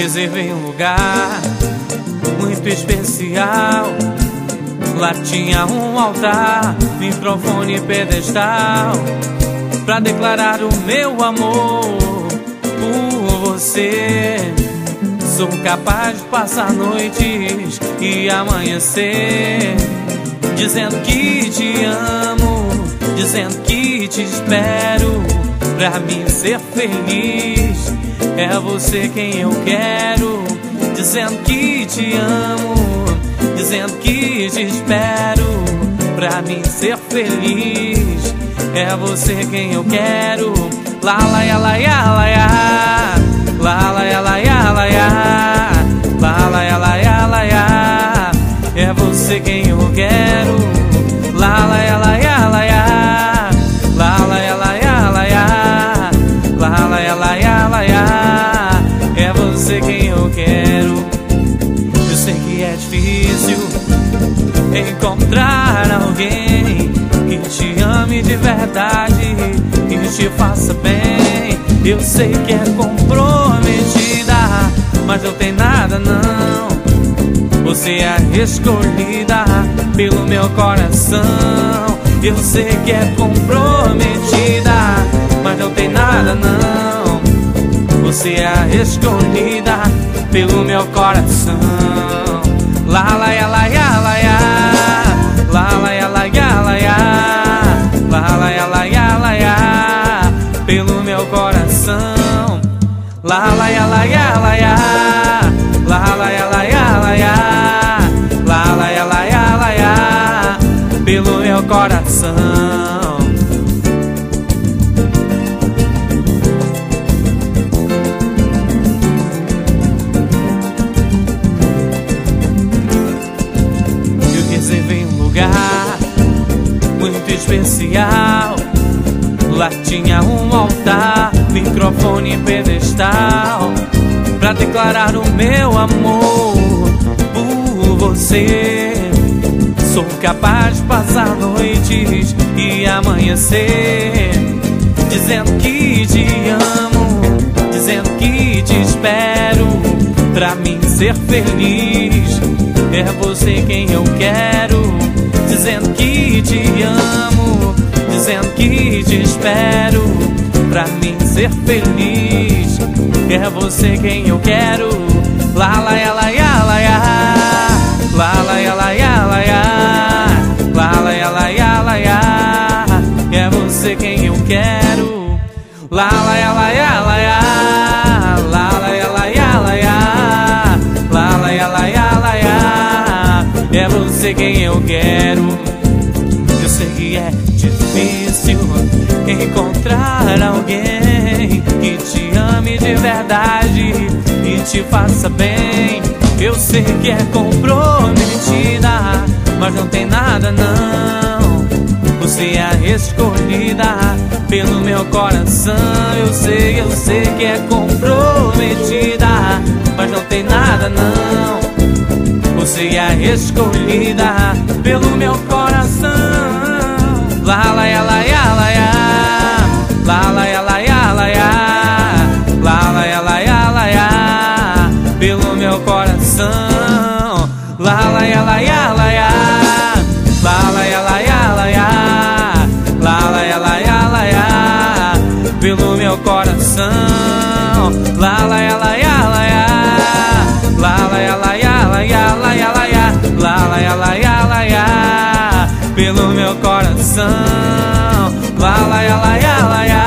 reservei um lugar muito especial. Lá tinha um altar, microfone e pedestal, pra declarar o meu amor por você. Sou capaz de passar noites e amanhecer dizendo que te amo, dizendo que te espero. Pra mim ser feliz é você quem eu quero. Dizendo que te amo, dizendo que te espero. Pra mim ser feliz é você quem eu quero. Lá lá ya lá ya lá ya, lá lá ya lá ya lá ya, lá lá ya lá ya lá ya. É você quem eu quero. Lá lá ya lá ya lá ya, lá lá ya lá ya lá ya, lá lá ya lá ya lá ya. É você quem eu quero. Eu sei que é difícil encontrar alguém que te ame de verdade, que te faça bem. Eu sei que é comprometida, mas não tem nada não. Você é a escolhida pelo meu coração. Eu sei que é comprometida, mas não tem nada não. Você é a escolhida pelo meu coração. Lá lá ya lá ya lá ya, lá lá ya lá ya lá ya, lá lá ya lá ya lá ya, pelo meu coração. Lá lá ya lá ya lá ya, lá lá ya lá ya lá ya, lá lá ya lá ya lá ya, pelo meu coração. Reservei um lugar muito especial. Lá tinha um altar, microfone e pedestal, pra declarar o meu amor por você. Sou capaz de passar noites e amanhecer dizendo que te amo, dizendo que te espero. Pra mim ser feliz é você quem eu quero. Dizendo que te amo, dizendo que te espero. Pra mim ser feliz é você quem eu quero. Lá lá ya lá ya lá ya, lá lá ya lá ya lá ya, lá lá ya lá ya lá ya, é você quem eu quero. Lá lá ya lá ya lá ya, lá lá ya lá ya lá ya, lá lá ya lá ya lá ya, é você quem eu quero. Eu sei que é difícil encontrar alguém que te ame de verdade e te faça bem. Eu sei que é comprometida, mas não tem nada não. Você é a escolhida pelo meu coração. Eu sei que é comprometida, mas não tem nada não. Você é a escolhida pelo meu coração. Lá lá ya lá ya lá ya, lá lá ya lá ya lá ya, lá lá ya lá ya lá ya, pelo meu coração. Lá lá ya lá ya lá ya, lá lá ya lá ya lá ya, lá lá ya lá ya lá ya, pelo meu coração. Lá lá ya lá ya lá ya, lá lá ya lá ya lá ya lá ya lá ya, lá lá ya lá ya lá ya, pelo meu coração. Lá lá ya lá ya lá ya.